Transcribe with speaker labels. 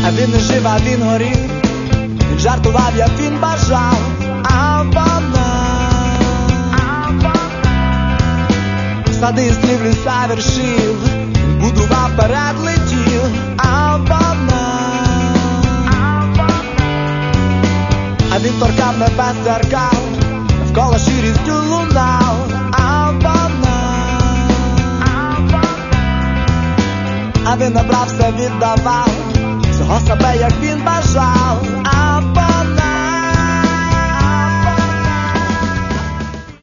Speaker 1: А він не жив, а він горів, він жартував, як він бажав, а вона сади, слів, ліса, вершив, він будував, перед летів, а вона а він торкав небес, дзеркал, навколо щирістю лунав, а вона а він набрав, все віддавав, всього себе, як він бажав, а вона